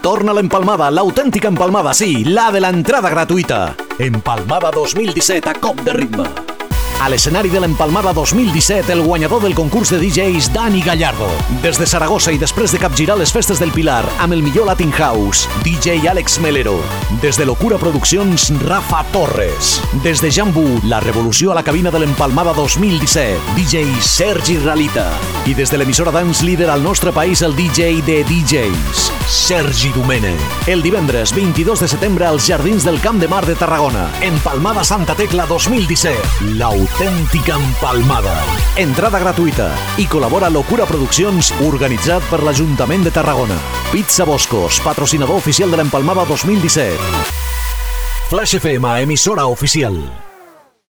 Torna l'empalmada, l'autèntica empalmada, sí, la de l'entrada gratuïta. Empalmada 2017 a cop de ritme. A l'escenari de l'Empalmada 2017, el guanyador del concurs de DJs, Dani Gallardo. Des de Saragossa i després de capgirar les festes del Pilar amb el millor Latin House, DJ Àlex Melero. Des de Locura Produccions, Rafa Torres. Des de Jambu, la revolució a la cabina de l'Empalmada 2017, DJ Sergi Ralita. I des de l'emissora dance líder al nostre país, el DJ de DJs, Sergi Domènech. El divendres 22 de setembre als Jardins del Camp de Mar de Tarragona. Empalmada Santa Tecla 2017. Autèntica empalmada. Entrada gratuïta. I col·labora Locura Produccions, organitzat per l'Ajuntament de Tarragona. Pizza Boscos, patrocinador oficial de l'Empalmada 2017. Flash FM, emissora oficial.